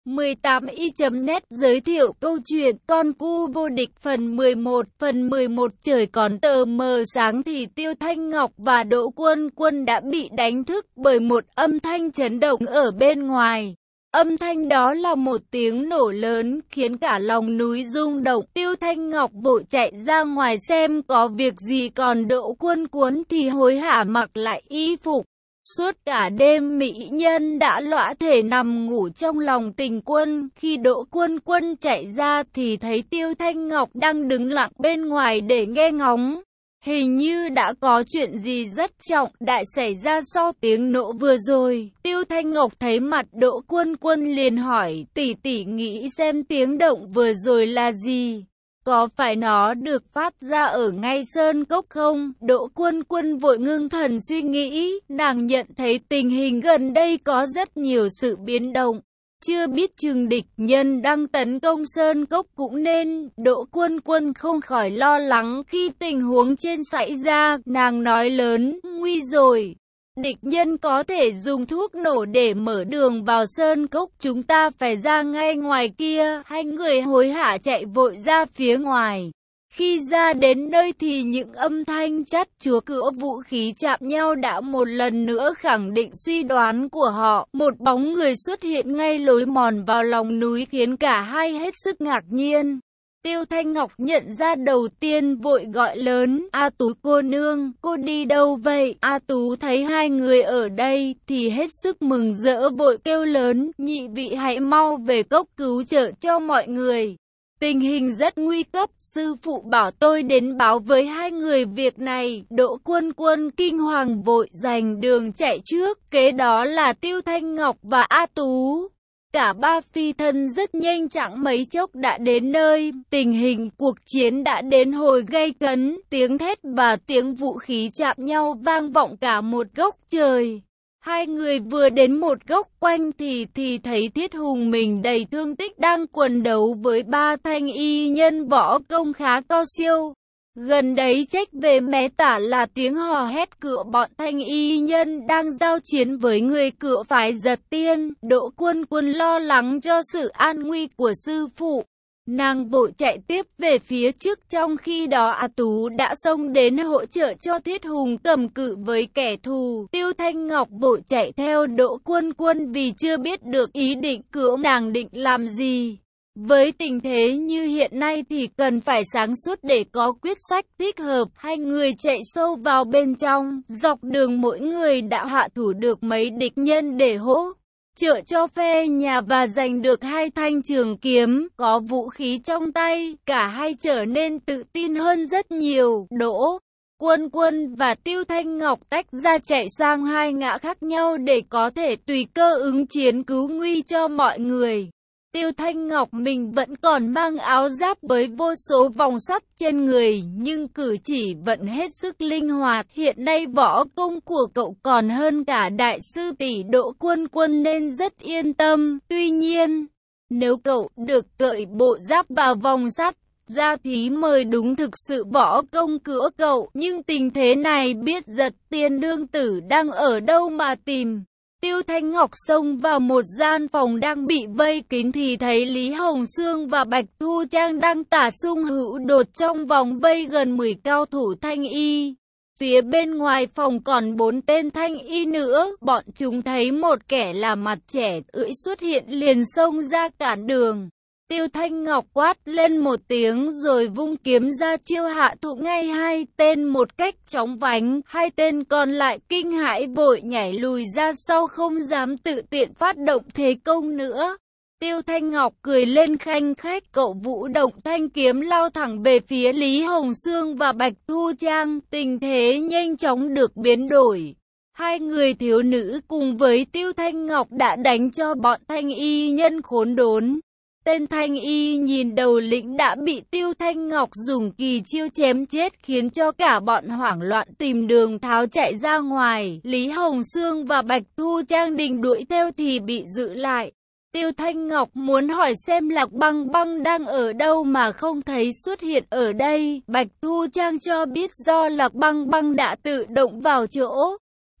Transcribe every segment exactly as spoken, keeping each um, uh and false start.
mười tám y chấm net giới thiệu câu chuyện Con cu vô địch phần mười một. Phần mười một trời còn tờ mờ sáng thì Tiêu Thanh Ngọc và Đỗ Quân Quân đã bị đánh thức bởi một âm thanh chấn động ở bên ngoài. Âm thanh đó là một tiếng nổ lớn khiến cả lòng núi rung động. Tiêu Thanh Ngọc vội chạy ra ngoài xem có việc gì, còn Đỗ Quân Quân thì hối hả mặc lại y phục. Suốt cả đêm mỹ nhân đã lõa thể nằm ngủ trong lòng Tình Quân. Khi Đỗ Quân Quân chạy ra thì thấy Tiêu Thanh Ngọc đang đứng lặng bên ngoài để nghe ngóng. Hình như đã có chuyện gì rất trọng đại xảy ra sau tiếng nổ vừa rồi. Tiêu Thanh Ngọc thấy mặt Đỗ Quân Quân liền hỏi, tỷ tỷ nghĩ xem tiếng động vừa rồi là gì? Có phải nó được phát ra ở ngay sơn cốc không? Đỗ Quân Quân vội ngưng thần suy nghĩ, nàng nhận thấy tình hình gần đây có rất nhiều sự biến động. Chưa biết chừng địch nhân đang tấn công sơn cốc cũng nên. Đỗ Quân Quân không khỏi lo lắng khi tình huống trên xảy ra, nàng nói lớn, nguy rồi. Địch nhân có thể dùng thuốc nổ để mở đường vào sơn cốc, chúng ta phải ra ngay ngoài kia. Hai người hối hả chạy vội ra phía ngoài. Khi ra đến nơi thì những âm thanh chát chúa cửa vũ khí chạm nhau đã một lần nữa khẳng định suy đoán của họ. Một bóng người xuất hiện ngay lối mòn vào lòng núi khiến cả hai hết sức ngạc nhiên. Tiêu Thanh Ngọc nhận ra đầu tiên vội gọi lớn, A Tú cô nương, cô đi đâu vậy? A Tú thấy hai người ở đây thì hết sức mừng rỡ vội kêu lớn, nhị vị hãy mau về cốc cứu trợ cho mọi người. Tình hình rất nguy cấp, sư phụ bảo tôi đến báo với hai người việc này. Đỗ Quân Quân kinh hoàng vội giành đường chạy trước, kế đó là Tiêu Thanh Ngọc và A Tú. Cả ba phi thân rất nhanh, chẳng mấy chốc đã đến nơi. Tình hình cuộc chiến đã đến hồi gay cấn, tiếng thét và tiếng vũ khí chạm nhau vang vọng cả một góc trời. Hai người vừa đến một góc quanh thì thì thấy Thiết Hùng mình đầy thương tích đang quần đấu với ba thanh y nhân võ công khá cao siêu. Gần đấy trách về mé tả là tiếng hò hét của bọn thanh y nhân đang giao chiến với người của phái Giật Tiên. Đỗ Quân Quân lo lắng cho sự an nguy của sư phụ. Nàng vội chạy tiếp về phía trước, trong khi đó A Tú đã xông đến hỗ trợ cho Thiết Hùng cầm cự với kẻ thù. Tiêu Thanh Ngọc vội chạy theo Đỗ Quân Quân vì chưa biết được ý định của nàng định làm gì. Với tình thế như hiện nay thì cần phải sáng suốt để có quyết sách thích hợp. Hai người chạy sâu vào bên trong, dọc đường mỗi người đã hạ thủ được mấy địch nhân để hỗ trợ cho phe nhà và giành được hai thanh trường kiếm. Có vũ khí trong tay, cả hai trở nên tự tin hơn rất nhiều. Đỗ Quân Quân và Tiêu Thanh Ngọc tách ra chạy sang hai ngã khác nhau để có thể tùy cơ ứng chiến cứu nguy cho mọi người. Tiêu Thanh Ngọc mình vẫn còn mang áo giáp với vô số vòng sắt trên người, nhưng cử chỉ vẫn hết sức linh hoạt. Hiện nay võ công của cậu còn hơn cả đại sư tỷ Đỗ Quân Quân nên rất yên tâm. Tuy nhiên, nếu cậu được cởi bộ giáp và vòng sắt ra thì mới đúng thực sự võ công của cậu. Nhưng tình thế này biết Giật Tiên đương tử đang ở đâu mà tìm. Tiêu Thanh Ngọc xông vào một gian phòng đang bị vây kín thì thấy Lý Hồng Sương và Bạch Thu Trang đang tả sung hữu đột trong vòng vây gần mười cao thủ thanh y. Phía bên ngoài phòng còn bốn tên thanh y nữa, bọn chúng thấy một kẻ là mặt trẻ ưỡi xuất hiện liền xông ra cản đường. Tiêu Thanh Ngọc quát lên một tiếng rồi vung kiếm ra chiêu hạ thủ ngay hai tên một cách chóng vánh. Hai tên còn lại kinh hãi vội nhảy lùi ra sau, không dám tự tiện phát động thế công nữa. Tiêu Thanh Ngọc cười lên khanh khách, cậu vũ động thanh kiếm lao thẳng về phía Lý Hồng Sương và Bạch Thu Trang. Tình thế nhanh chóng được biến đổi. Hai người thiếu nữ cùng với Tiêu Thanh Ngọc đã đánh cho bọn thanh y nhân khốn đốn. Tên thanh y nhìn đầu lĩnh đã bị Tiêu Thanh Ngọc dùng kỳ chiêu chém chết khiến cho cả bọn hoảng loạn tìm đường tháo chạy ra ngoài. Lý Hồng Sương và Bạch Thu Trang định đuổi theo thì bị giữ lại. Tiêu Thanh Ngọc muốn hỏi xem Lạc Băng Băng đang ở đâu mà không thấy xuất hiện ở đây. Bạch Thu Trang cho biết do Lạc Băng Băng đã tự động vào chỗ.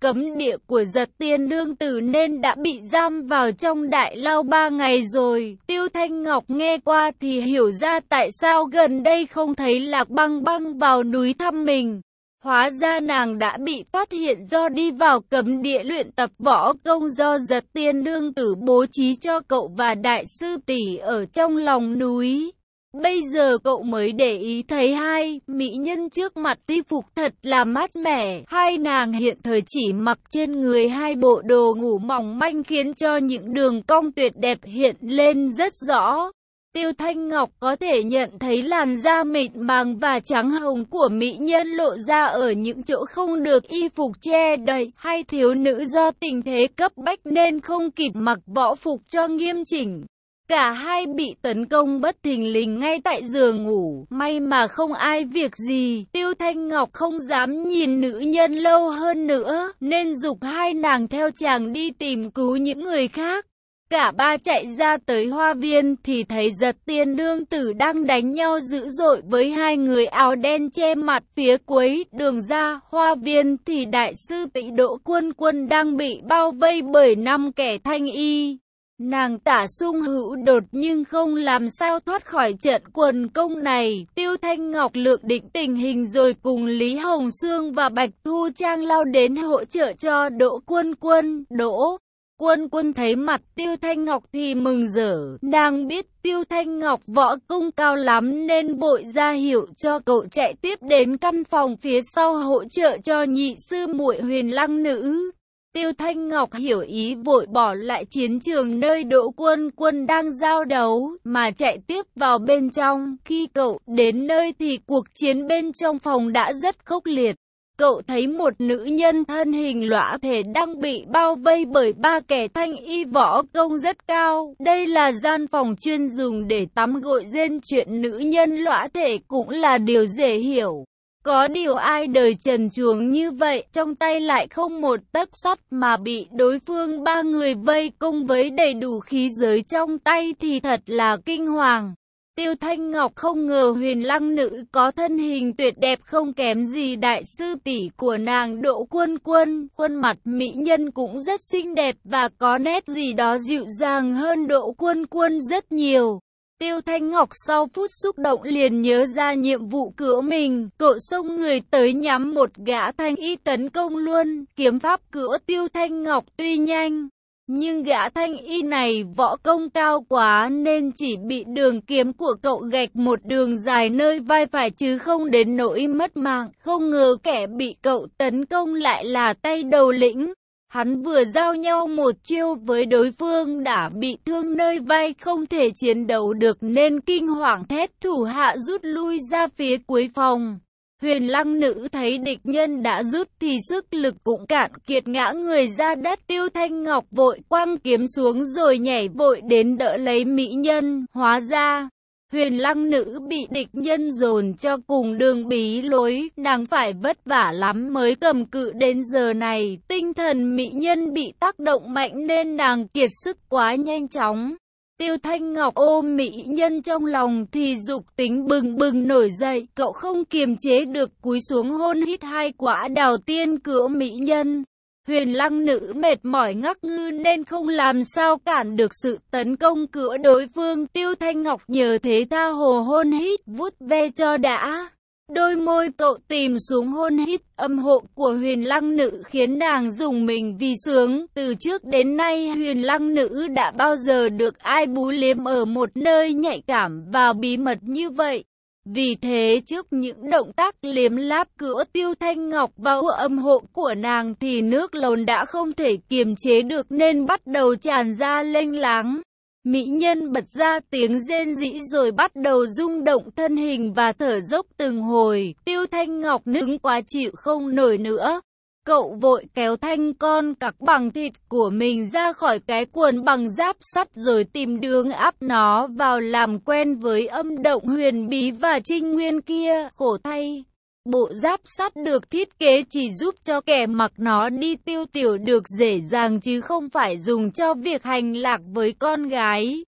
cấm địa của Giật Tiên Nương Tử nên đã bị giam vào trong đại lao ba ngày rồi. Tiêu Thanh Ngọc nghe qua thì hiểu ra tại sao gần đây không thấy Lạc Băng Băng vào núi thăm mình. Hóa ra nàng đã bị phát hiện do đi vào cấm địa luyện tập võ công do Giật Tiên Nương Tử bố trí cho cậu và đại sư tỷ ở trong lòng núi. Bây giờ cậu mới để ý thấy hai mỹ nhân trước mặt y phục thật là mát mẻ. Hai nàng hiện thời chỉ mặc trên người hai bộ đồ ngủ mỏng manh khiến cho những đường cong tuyệt đẹp hiện lên rất rõ. Tiêu Thanh Ngọc có thể nhận thấy làn da mịn màng và trắng hồng của mỹ nhân lộ ra ở những chỗ không được y phục che đậy. Hai thiếu nữ do tình thế cấp bách nên không kịp mặc võ phục cho nghiêm chỉnh. Cả hai bị tấn công bất thình lình ngay tại giường ngủ, may mà không ai việc gì. Tiêu Thanh Ngọc không dám nhìn nữ nhân lâu hơn nữa, nên giục hai nàng theo chàng đi tìm cứu những người khác. Cả ba chạy ra tới hoa viên thì thấy Giật Tiên Nương Tử đang đánh nhau dữ dội với hai người áo đen che mặt. Phía cuối đường ra hoa viên thì đại sư tỷ Đỗ Quân Quân đang bị bao vây bởi năm kẻ thanh y. Nàng tả sung hữu đột nhưng không làm sao thoát khỏi trận quần công này. Tiêu Thanh Ngọc lược định tình hình rồi cùng Lý Hồng Sương và Bạch Thu Trang lao đến hỗ trợ cho Đỗ Quân Quân. Đỗ Quân Quân thấy mặt Tiêu Thanh Ngọc thì mừng rỡ. Nàng biết Tiêu Thanh Ngọc võ công cao lắm nên vội ra hiệu cho cậu chạy tiếp đến căn phòng phía sau hỗ trợ cho nhị sư muội Huyền Lăng Nữ. Tiêu Thanh Ngọc hiểu ý vội bỏ lại chiến trường nơi Đỗ Quân Quân đang giao đấu mà chạy tiếp vào bên trong. Khi cậu đến nơi thì cuộc chiến bên trong phòng đã rất khốc liệt. Cậu thấy một nữ nhân thân hình lõa thể đang bị bao vây bởi ba kẻ thanh y võ công rất cao. Đây là gian phòng chuyên dùng để tắm gội rên, chuyện nữ nhân lõa thể cũng là điều dễ hiểu. Có điều ai đời trần truồng như vậy, trong tay lại không một tấc sắt mà bị đối phương ba người vây công với đầy đủ khí giới trong tay thì thật là kinh hoàng. Tiêu Thanh Ngọc không ngờ Huyền Lăng Nữ có thân hình tuyệt đẹp không kém gì đại sư tỷ của nàng Đỗ Quân Quân. Khuôn mặt mỹ nhân cũng rất xinh đẹp và có nét gì đó dịu dàng hơn Đỗ Quân Quân rất nhiều. Tiêu Thanh Ngọc sau phút xúc động liền nhớ ra nhiệm vụ của mình, cậu xông người tới nhắm một gã thanh y tấn công luôn. Kiếm pháp của Tiêu Thanh Ngọc tuy nhanh, nhưng gã thanh y này võ công cao quá nên chỉ bị đường kiếm của cậu gạch một đường dài nơi vai phải chứ không đến nỗi mất mạng. Không ngờ kẻ bị cậu tấn công lại là tay đầu lĩnh. Hắn vừa giao nhau một chiêu với đối phương đã bị thương nơi vai không thể chiến đấu được nên kinh hoàng thét thủ hạ rút lui ra phía cuối phòng. Huyền Lăng Nữ thấy địch nhân đã rút thì sức lực cũng cạn kiệt ngã người ra đất. Tiêu Thanh Ngọc vội quăng kiếm xuống rồi nhảy vội đến đỡ lấy mỹ nhân. Hóa ra Huyền Lăng Nữ bị địch nhân dồn cho cùng đường bí lối, nàng phải vất vả lắm mới cầm cự đến giờ này. Tinh thần mỹ nhân bị tác động mạnh nên nàng kiệt sức quá nhanh chóng. Tiêu Thanh Ngọc ôm mỹ nhân trong lòng thì dục tính bừng bừng nổi dậy, cậu không kiềm chế được cúi xuống hôn hít hai quả đào tiên của mỹ nhân. Huyền Lăng Nữ mệt mỏi ngắc ngư nên không làm sao cản được sự tấn công của đối phương. Tiêu Thanh Ngọc nhờ thế tha hồ hôn hít vuốt ve cho đã. Đôi môi cậu tìm xuống hôn hít âm hộ của Huyền Lăng Nữ khiến nàng rùng mình vì sướng. Từ trước đến nay Huyền Lăng Nữ đã bao giờ được ai bú liếm ở một nơi nhạy cảm và bí mật như vậy. Vì thế trước những động tác liếm láp của Tiêu Thanh Ngọc vào âm hộ của nàng thì nước lồn đã không thể kiềm chế được nên bắt đầu tràn ra lênh láng. Mỹ nhân bật ra tiếng rên rỉ rồi bắt đầu rung động thân hình và thở dốc từng hồi. Tiêu Thanh Ngọc nức quá chịu không nổi nữa. Cậu vội kéo thanh con cặc bằng thịt của mình ra khỏi cái quần bằng giáp sắt rồi tìm đường áp nó vào làm quen với âm động huyền bí và trinh nguyên kia. Khổ thay, bộ giáp sắt được thiết kế chỉ giúp cho kẻ mặc nó đi tiêu tiểu được dễ dàng chứ không phải dùng cho việc hành lạc với con gái.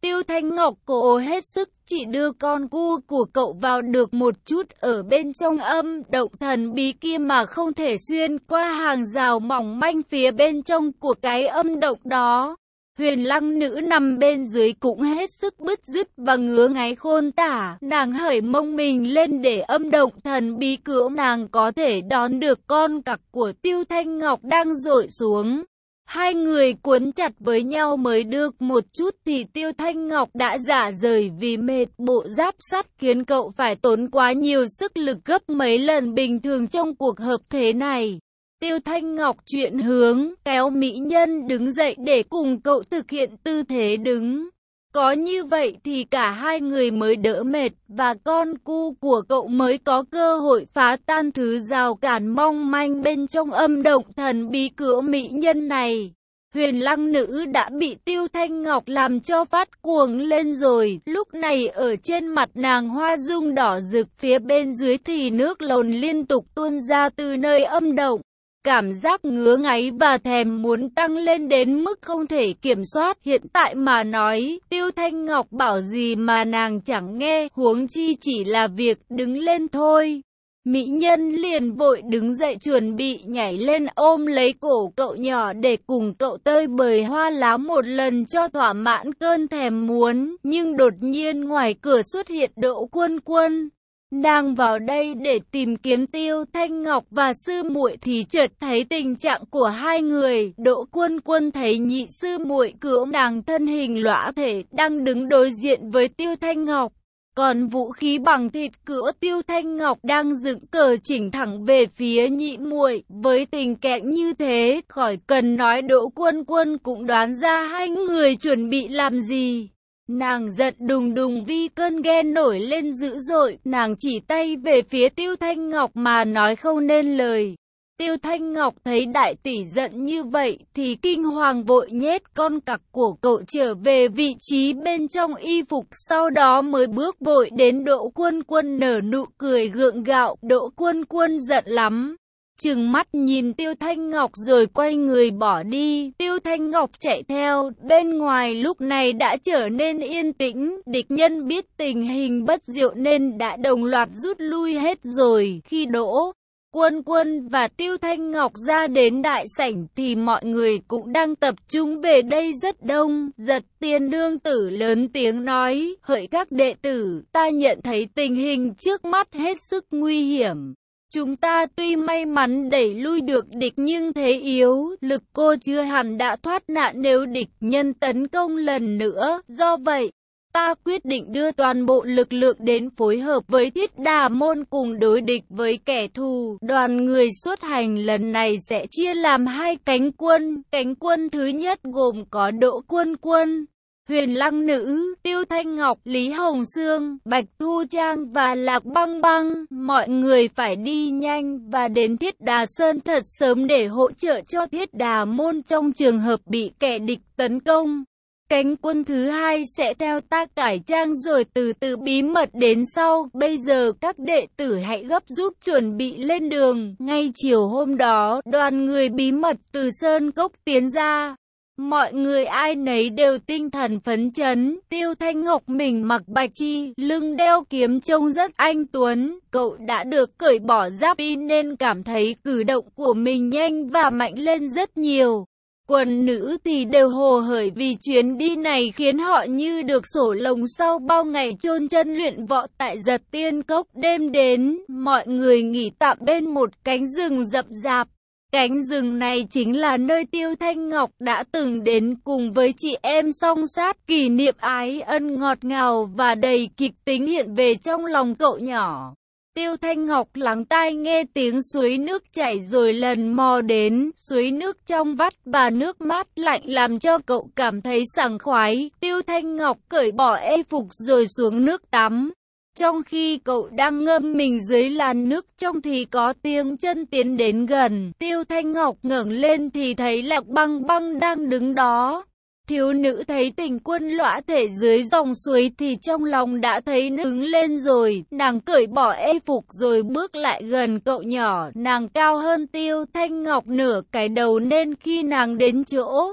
Tiêu Thanh Ngọc cố hết sức chỉ đưa con cu của cậu vào được một chút ở bên trong âm động thần bí kia mà không thể xuyên qua hàng rào mỏng manh phía bên trong của cái âm động đó. Huyền Lăng Nữ nằm bên dưới cũng hết sức bứt rứt và ngứa ngáy khôn tả, nàng hởi mông mình lên để âm động thần bí cửa nàng có thể đón được con cặc của Tiêu Thanh Ngọc đang dội xuống. Hai người cuốn chặt với nhau mới được một chút thì Tiêu Thanh Ngọc đã rã rời vì mệt, bộ giáp sắt khiến cậu phải tốn quá nhiều sức lực gấp mấy lần bình thường trong cuộc hợp thế này. Tiêu Thanh Ngọc chuyển hướng, kéo mỹ nhân đứng dậy để cùng cậu thực hiện tư thế đứng. Có như vậy thì cả hai người mới đỡ mệt và con cu của cậu mới có cơ hội phá tan thứ rào cản mong manh bên trong âm động thần bí cửa mỹ nhân này. Huyền Lăng Nữ đã bị Tiêu Thanh Ngọc làm cho phát cuồng lên rồi, lúc này ở trên mặt nàng hoa dung đỏ rực, phía bên dưới thì nước lồn liên tục tuôn ra từ nơi âm động. Cảm giác ngứa ngáy và thèm muốn tăng lên đến mức không thể kiểm soát. Hiện tại mà nói, Tiêu Thanh Ngọc bảo gì mà nàng chẳng nghe, huống chi chỉ là việc đứng lên thôi. Mỹ nhân liền vội đứng dậy chuẩn bị nhảy lên ôm lấy cổ cậu nhỏ để cùng cậu tơi bời hoa lá một lần cho thỏa mãn cơn thèm muốn. Nhưng đột nhiên ngoài cửa xuất hiện Đỗ Quân Quân. Nàng vào đây để tìm kiếm Tiêu Thanh Ngọc và sư muội thì chợt thấy tình trạng của hai người. Đỗ Quân Quân thấy nhị sư muội cưỡng nàng thân hình lõa thể đang đứng đối diện với Tiêu Thanh Ngọc, còn vũ khí bằng thịt của Tiêu Thanh Ngọc đang dựng cờ chỉnh thẳng về phía nhị muội. Với tình cảnh như thế, khỏi cần nói Đỗ Quân Quân cũng đoán ra hai người chuẩn bị làm gì. Nàng giận đùng đùng vì cơn ghen nổi lên dữ dội, nàng chỉ tay về phía Tiêu Thanh Ngọc mà nói không nên lời. Tiêu Thanh Ngọc thấy đại tỷ giận như vậy thì kinh hoàng vội nhét con cặc của cậu trở về vị trí bên trong y phục, sau đó mới bước vội đến Đỗ Quân Quân nở nụ cười gượng gạo. Đỗ Quân Quân giận lắm, trừng mắt nhìn Tiêu Thanh Ngọc rồi quay người bỏ đi. Tiêu Thanh Ngọc chạy theo, bên ngoài lúc này đã trở nên yên tĩnh, địch nhân biết tình hình bất diệu nên đã đồng loạt rút lui hết rồi. Khi Đỗ Quân Quân và Tiêu Thanh Ngọc ra đến đại sảnh thì mọi người cũng đang tập trung về đây rất đông. Giật Tiên nương tử lớn tiếng nói, hỡi các đệ tử, ta nhận thấy tình hình trước mắt hết sức nguy hiểm. Chúng ta tuy may mắn đẩy lui được địch nhưng thế yếu, lực cô chưa hẳn đã thoát nạn nếu địch nhân tấn công lần nữa. Do vậy, ta quyết định đưa toàn bộ lực lượng đến phối hợp với Thiết Đà Môn cùng đối địch với kẻ thù. Đoàn người xuất hành lần này sẽ chia làm hai cánh quân. Cánh quân thứ nhất gồm có Đỗ Quân Quân, Huyền Lăng Nữ, Tiêu Thanh Ngọc, Lý Hồng Sương, Bạch Thu Trang và Lạc Băng Băng. Mọi người phải đi nhanh và đến Thiết Đà Sơn thật sớm để hỗ trợ cho Thiết Đà Môn trong trường hợp bị kẻ địch tấn công. Cánh quân thứ hai sẽ theo ta cải trang rồi từ từ bí mật đến sau. Bây giờ các đệ tử hãy gấp rút chuẩn bị lên đường. Ngay chiều hôm đó, đoàn người bí mật từ Sơn Cốc tiến ra. Mọi người ai nấy đều tinh thần phấn chấn. Tiêu Thanh Ngọc mình mặc bạch chi, lưng đeo kiếm trông rất anh tuấn. Cậu đã được cởi bỏ giáp y nên cảm thấy cử động của mình nhanh và mạnh lên rất nhiều. Quần nữ thì đều hồ hởi vì chuyến đi này khiến họ như được sổ lồng sau bao ngày chôn chân luyện võ tại Giật Tiên Cốc. Đêm đến, mọi người nghỉ tạm bên một cánh rừng rậm rạp. Cánh rừng này chính là nơi Tiêu Thanh Ngọc đã từng đến cùng với chị em song sát. Kỷ niệm ái ân ngọt ngào và đầy kịch tính hiện về trong lòng cậu nhỏ. Tiêu Thanh Ngọc lắng tai nghe tiếng suối nước chảy rồi lần mò đến. Suối nước trong vắt và nước mát lạnh làm cho cậu cảm thấy sảng khoái. Tiêu Thanh Ngọc cởi bỏ y phục rồi xuống nước tắm. Trong khi cậu đang ngâm mình dưới làn nước trong thì có tiếng chân tiến đến gần. Tiêu Thanh Ngọc ngẩng lên thì thấy Lạc Băng Băng đang đứng đó. Thiếu nữ thấy tình quân lõa thể dưới dòng suối thì trong lòng đã thấy nứng lên rồi. Nàng cởi bỏ y phục rồi bước lại gần cậu nhỏ. Nàng cao hơn Tiêu Thanh Ngọc nửa cái đầu nên khi nàng đến chỗ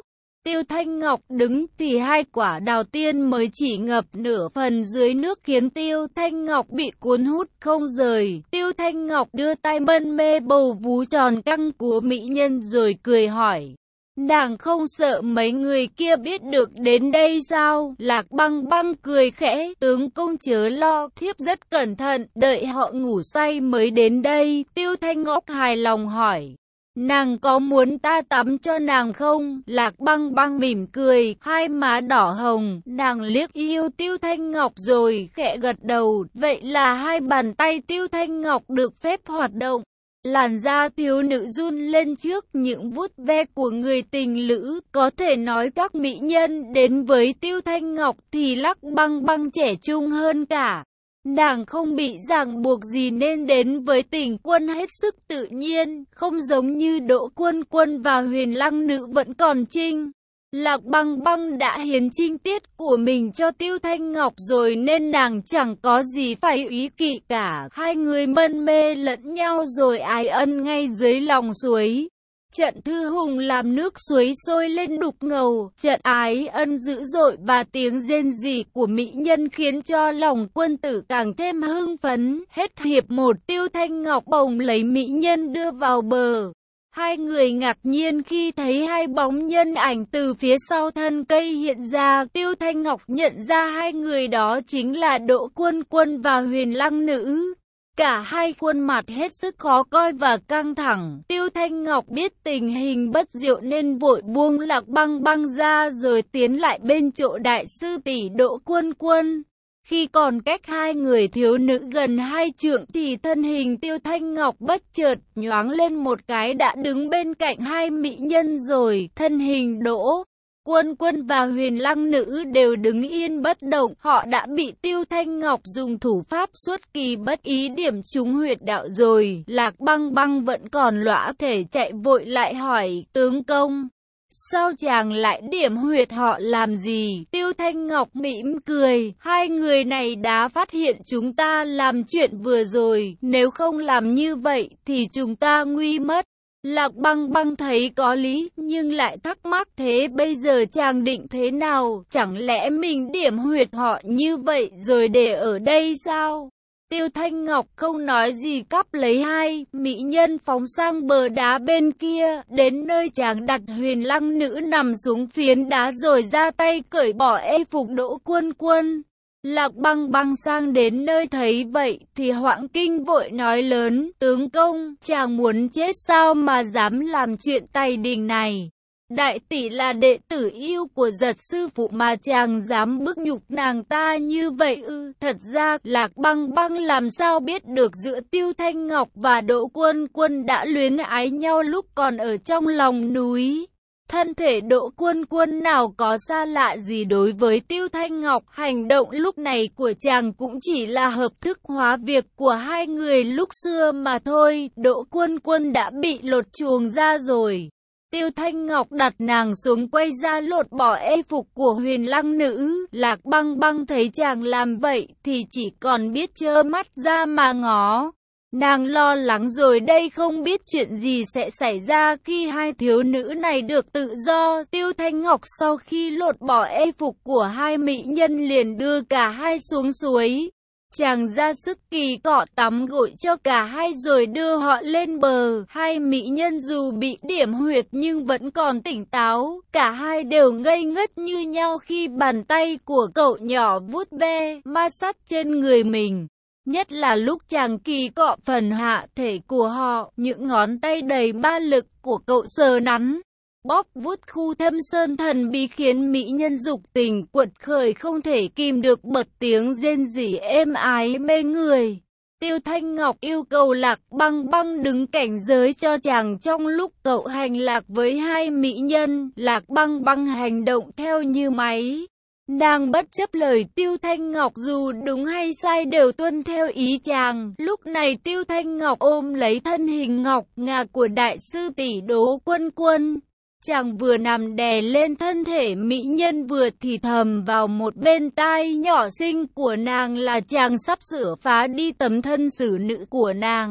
Tiêu Thanh Ngọc đứng thì hai quả đào tiên mới chỉ ngập nửa phần dưới nước khiến Tiêu Thanh Ngọc bị cuốn hút không rời. Tiêu Thanh Ngọc đưa tay mân mê bầu vú tròn căng của mỹ nhân rồi cười hỏi. Nàng không sợ mấy người kia biết được đến đây sao? Lạc Băng Băng cười khẽ, tướng công chớ lo, thiếp rất cẩn thận, đợi họ ngủ say mới đến đây. Tiêu Thanh Ngọc hài lòng hỏi. Nàng có muốn ta tắm cho nàng không? Lạc Băng Băng mỉm cười, hai má đỏ hồng, nàng liếc yêu Tiêu Thanh Ngọc rồi khẽ gật đầu, vậy là hai bàn tay Tiêu Thanh Ngọc được phép hoạt động. Làn da thiếu nữ run lên trước những vuốt ve của người tình lữ, có thể nói các mỹ nhân đến với Tiêu Thanh Ngọc thì Lạc Băng Băng trẻ trung hơn cả. Nàng không bị ràng buộc gì nên đến với Tình Quân hết sức tự nhiên, không giống như Đỗ Quân Quân và Huyền Lăng Nữ vẫn còn trinh. Lạc Băng Băng đã hiến trinh tiết của mình cho Tiêu Thanh Ngọc rồi nên nàng chẳng có gì phải ý kỵ cả. Hai người mân mê lẫn nhau rồi ái ân ngay dưới lòng suối. Trận thư hùng làm nước suối sôi lên đục ngầu, trận ái ân dữ dội và tiếng rên rỉ của mỹ nhân khiến cho lòng quân tử càng thêm hưng phấn. Hết hiệp một, Tiêu Thanh Ngọc bồng lấy mỹ nhân đưa vào bờ. Hai người ngạc nhiên khi thấy hai bóng nhân ảnh từ phía sau thân cây hiện ra. Tiêu Thanh Ngọc nhận ra hai người đó chính là Đỗ Quân Quân và Huyền Lăng Nữ. Cả hai khuôn mặt hết sức khó coi và căng thẳng. Tiêu Thanh Ngọc biết tình hình bất diệu nên vội buông Lạc Băng Băng ra rồi tiến lại bên chỗ đại sư tỷ Đỗ Quân Quân. Khi còn cách hai người thiếu nữ gần hai trượng thì thân hình Tiêu Thanh Ngọc bất chợt nhoáng lên một cái đã đứng bên cạnh hai mỹ nhân rồi. Thân hình Đỗ Quân Quân và Huyền Lăng Nữ đều đứng yên bất động, họ đã bị Tiêu Thanh Ngọc dùng thủ pháp xuất kỳ bất ý điểm trúng huyệt đạo rồi. Lạc Băng Băng vẫn còn lõa thể chạy vội lại hỏi, tướng công, sao chàng lại điểm huyệt họ làm gì? Tiêu Thanh Ngọc mỉm cười, hai người này đã phát hiện chúng ta làm chuyện vừa rồi, nếu không làm như vậy thì chúng ta nguy mất. Lạc Băng Băng thấy có lý, nhưng lại thắc mắc thế bây giờ chàng định thế nào, chẳng lẽ mình điểm huyệt họ như vậy rồi để ở đây sao? Tiêu Thanh Ngọc không nói gì cắp lấy hai mỹ nhân phóng sang bờ đá bên kia, đến nơi chàng đặt Huyền Lăng Nữ nằm xuống phiến đá rồi ra tay cởi bỏ y phục Đỗ Quân Quân. Lạc Băng Băng sang đến nơi thấy vậy thì hoảng kinh vội nói lớn, tướng công, chàng muốn chết sao mà dám làm chuyện tày đình này? Đại tỷ là đệ tử yêu của Giật sư phụ mà chàng dám bức nhục nàng ta như vậy ư? Thật ra Lạc Băng Băng làm sao biết được giữa Tiêu Thanh Ngọc và Đỗ Quân Quân đã luyến ái nhau lúc còn ở trong lòng núi. Thân thể Đỗ Quân Quân nào có xa lạ gì đối với Tiêu Thanh Ngọc, hành động lúc này của chàng cũng chỉ là hợp thức hóa việc của hai người lúc xưa mà thôi. Đỗ Quân Quân đã bị lột chuồng ra rồi. Tiêu Thanh Ngọc đặt nàng xuống quay ra lột bỏ y phục của Huyền Lăng Nữ. Lạc Băng Băng thấy chàng làm vậy thì chỉ còn biết trơ mắt ra mà ngó. Nàng lo lắng rồi đây không biết chuyện gì sẽ xảy ra khi hai thiếu nữ này được tự do. Tiêu Thanh Ngọc sau khi lột bỏ y phục của hai mỹ nhân liền đưa cả hai xuống suối. Chàng ra sức kỳ cọ tắm gội cho cả hai rồi đưa họ lên bờ. Hai mỹ nhân dù bị điểm huyệt nhưng vẫn còn tỉnh táo. Cả hai đều ngây ngất như nhau khi bàn tay của cậu nhỏ vuốt ve, ma sát trên người mình. Nhất là lúc chàng kỳ cọ phần hạ thể của họ, những ngón tay đầy ma lực của cậu sờ nắn, bóp vuốt khu thâm sơn thần bí khiến mỹ nhân dục tình cuột khởi không thể kìm được bật tiếng rên rỉ êm ái mê người. Tiêu Thanh Ngọc yêu cầu Lạc Băng Băng đứng cảnh giới cho chàng trong lúc cậu hành lạc với hai mỹ nhân. Lạc Băng Băng hành động theo như máy. Nàng bất chấp lời Tiêu Thanh Ngọc dù đúng hay sai đều tuân theo ý chàng. Lúc này Tiêu Thanh Ngọc ôm lấy thân hình ngọc ngà của đại sư tỷ Đỗ Quân Quân. Chàng vừa nằm đè lên thân thể mỹ nhân vừa thì thầm vào một bên tai nhỏ xinh của nàng là chàng sắp sửa phá đi tấm thân xử nữ của nàng.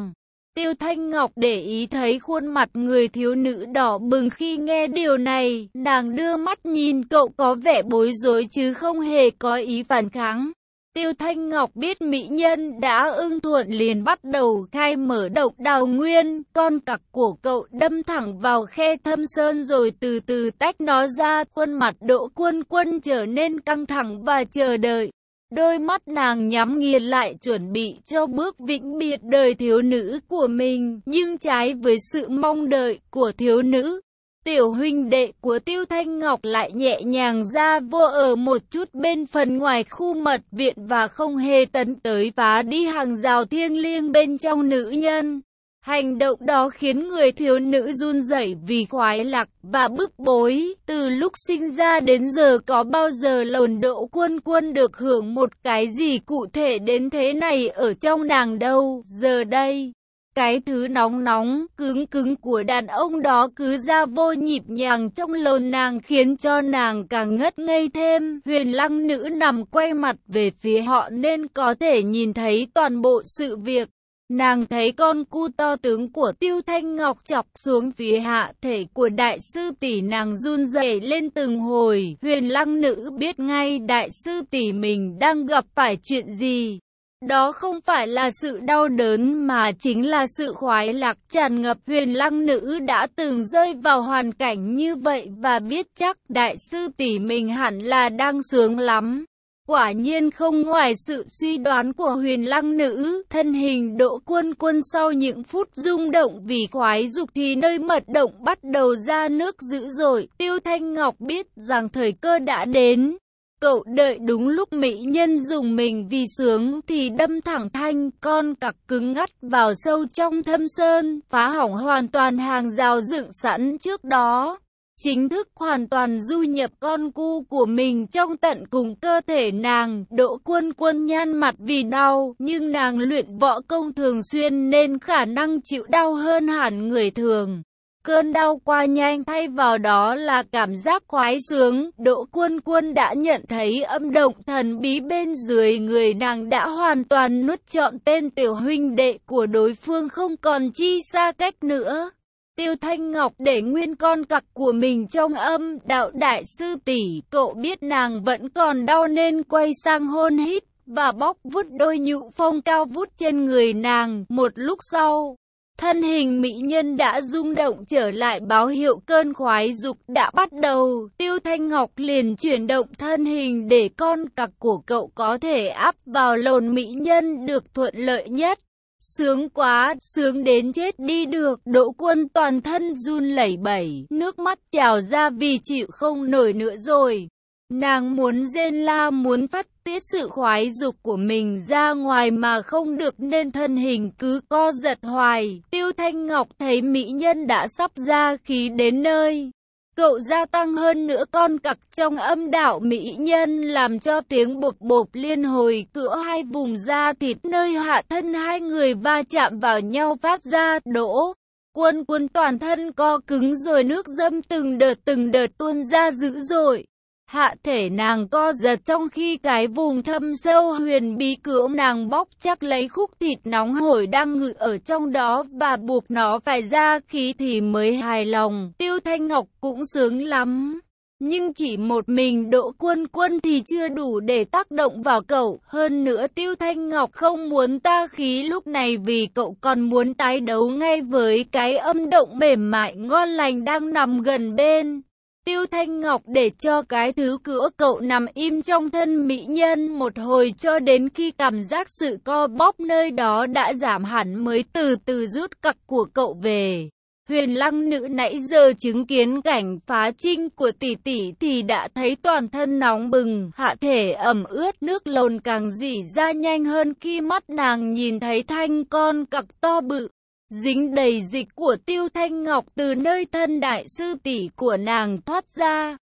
Tiêu Thanh Ngọc để ý thấy khuôn mặt người thiếu nữ đỏ bừng khi nghe điều này, nàng đưa mắt nhìn cậu có vẻ bối rối chứ không hề có ý phản kháng. Tiêu Thanh Ngọc biết mỹ nhân đã ưng thuận liền bắt đầu khai mở độc đào nguyên, con cặc của cậu đâm thẳng vào khe thâm sơn rồi từ từ tách nó ra, khuôn mặt Đỗ Quân Quân trở nên căng thẳng và chờ đợi. Đôi mắt nàng nhắm nghiền lại chuẩn bị cho bước vĩnh biệt đời thiếu nữ của mình, nhưng trái với sự mong đợi của thiếu nữ, tiểu huynh đệ của Tiêu Thanh Ngọc lại nhẹ nhàng ra vô ở một chút bên phần ngoài khu mật viện và không hề tấn tới phá đi hàng rào thiêng liêng bên trong nữ nhân. Hành động đó khiến người thiếu nữ run rẩy vì khoái lạc và bức bối. Từ lúc sinh ra đến giờ có bao giờ lồn Đỗ Quân Quân được hưởng một cái gì cụ thể đến thế này ở trong nàng đâu. Giờ đây, cái thứ nóng nóng, cứng cứng của đàn ông đó cứ ra vô nhịp nhàng trong lồn nàng khiến cho nàng càng ngất ngây thêm. Huyền Lăng Nữ nằm quay mặt về phía họ nên có thể nhìn thấy toàn bộ sự việc. Nàng thấy con cu to tướng của Tiêu Thanh Ngọc chọc xuống phía hạ thể của đại sư tỷ, nàng run rẩy lên từng hồi. Huyền Lăng Nữ biết ngay đại sư tỷ mình đang gặp phải chuyện gì. Đó không phải là sự đau đớn mà chính là sự khoái lạc tràn ngập. Huyền Lăng Nữ đã từng rơi vào hoàn cảnh như vậy và biết chắc đại sư tỷ mình hẳn là đang sướng lắm. Quả nhiên không ngoài sự suy đoán của Huyền Lăng Nữ, thân hình Đỗ Quân Quân sau những phút rung động vì khoái dục thì nơi mật động bắt đầu ra nước dữ dội. Tiêu Thanh Ngọc biết rằng thời cơ đã đến. Cậu đợi đúng lúc mỹ nhân dùng mình vì sướng thì đâm thẳng thanh con cặc cứng ngắt vào sâu trong thâm sơn, phá hỏng hoàn toàn hàng rào dựng sẵn trước đó. Chính thức hoàn toàn du nhập con cu của mình trong tận cùng cơ thể nàng. Đỗ Quân Quân nhăn mặt vì đau, nhưng nàng luyện võ công thường xuyên nên khả năng chịu đau hơn hẳn người thường. Cơn đau qua nhanh, thay vào đó là cảm giác khoái sướng. Đỗ Quân Quân đã nhận thấy âm động thần bí bên dưới người nàng đã hoàn toàn nuốt trọn tên tiểu huynh đệ của đối phương không còn chi xa cách nữa. Tiêu Thanh Ngọc để nguyên con cặc của mình trong âm đạo đại sư tỷ, cậu biết nàng vẫn còn đau nên quay sang hôn hít và bóc vút đôi nhũ phong cao vút trên người nàng. Một lúc sau, thân hình mỹ nhân đã rung động trở lại, báo hiệu cơn khoái dục đã bắt đầu. Tiêu Thanh Ngọc liền chuyển động thân hình để con cặc của cậu có thể áp vào lồn mỹ nhân được thuận lợi nhất. Sướng quá, sướng đến chết đi được. Đỗ Quân toàn thân run lẩy bẩy, nước mắt trào ra vì chịu không nổi nữa rồi. Nàng muốn rên la, muốn phát tiết sự khoái dục của mình ra ngoài mà không được nên thân hình cứ co giật hoài. Tiêu Thanh Ngọc thấy mỹ nhân đã sắp ra khí đến nơi. Cậu gia tăng hơn nữa con cặc trong âm đạo mỹ nhân làm cho tiếng bộp bộp liên hồi cửa hai vùng da thịt nơi hạ thân hai người va chạm vào nhau phát ra. Đỗ Quân Quân toàn thân co cứng rồi nước dâm từng đợt từng đợt tuôn ra dữ dội. Hạ thể nàng co giật trong khi cái vùng thâm sâu huyền bí cửa nàng bóc chắc lấy khúc thịt nóng hổi đang ngự ở trong đó và buộc nó phải ra khí thì mới hài lòng. Tiêu Thanh Ngọc cũng sướng lắm. Nhưng chỉ một mình Đỗ Quân Quân thì chưa đủ để tác động vào cậu. Hơn nữa Tiêu Thanh Ngọc không muốn ta khí lúc này vì cậu còn muốn tái đấu ngay với cái âm động mềm mại ngon lành đang nằm gần bên. Tiêu Thanh Ngọc để cho cái thứ cửa cậu nằm im trong thân mỹ nhân một hồi cho đến khi cảm giác sự co bóp nơi đó đã giảm hẳn mới từ từ rút cặc của cậu về. Huyền Lăng Nữ nãy giờ chứng kiến cảnh phá trinh của tỷ tỷ thì đã thấy toàn thân nóng bừng, hạ thể ẩm ướt, nước lồn càng rỉ ra nhanh hơn khi mắt nàng nhìn thấy thanh con cặc to bự, dính đầy dịch của Tiêu Thanh Ngọc từ nơi thân đại sư tỷ của nàng thoát ra.